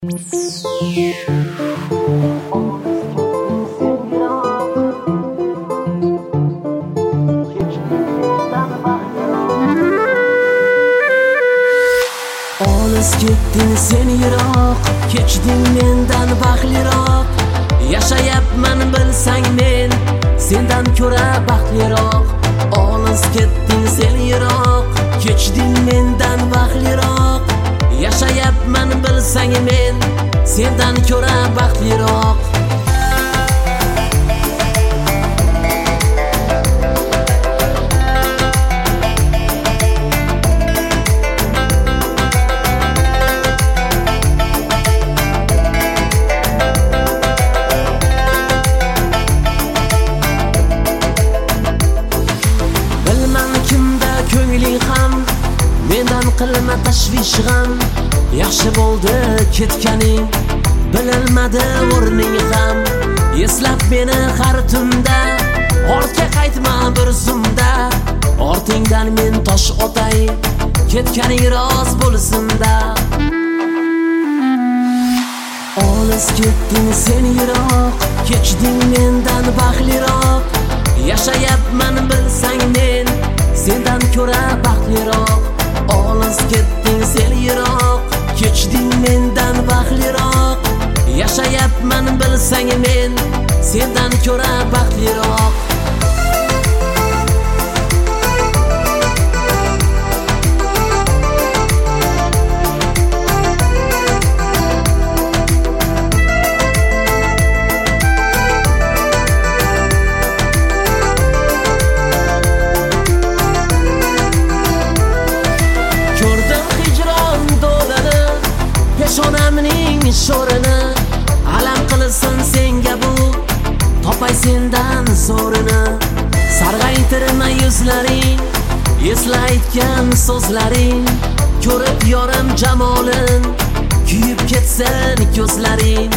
Olis ketding sen yiroq, kechding mendan baxtliroq. Yashayapman bilsang men sendan ko'ra baxtliroq. Olis ketding sen yiroq, kechding mendan baxtliroq. Yashayapman bilsang men sendan ko'ra baxtliroq. Mendan qilma tashvish g'am, yaxshi bo'ldi ketganing, bilinmadi o'rning ham. Eslab meni har tunda, ortga qaytma bir zumda. Ortingdan men tosh otay, ketganing rost bo'lsinda. Olis ketding sen yiroq, kechding mendan baxtliroq. Yashayapman bilsang men sendan ko'ra baxtliroq. Olis ketding sen yiroq, kechding mendan baxtliroq. Yashayapman bilsang men sendan ko'ra baxtliroq. Peshonamning sho'rini alam qilsin senga bu, topay sendan zo'rini. Sarg'aytirma yuzlaring, esla aytgan so'zlaring. Ko'rib yorim jamolin, kuyib ketsin ko'zlaring.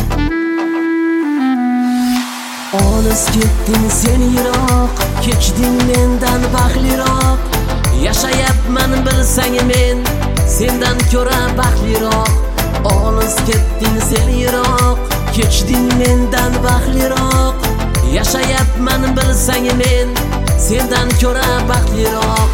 Olis ketding sen yiroq, kechding mendan baxtliroq. Yashayapman bilsang men sendan ko'ra baxtliroq. Olis ketding sen yiroq, kechding mendan baxtliroq. Yashayapman bilsang men sendan ko'ra baxtliroq.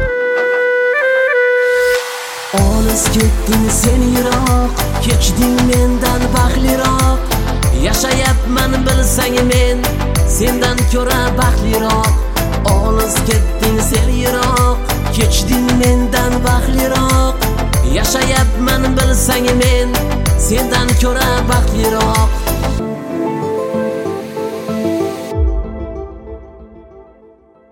Olis ketding sen yiroq, kechding mendan baxtliroq. Yashayapman bilsang men sendan ko'ra baxtliroq. Olis ketding sen yiroq, kechding mendan baxtliroq. Yashayapman bilsang men sendan ko'ra baxtliroq.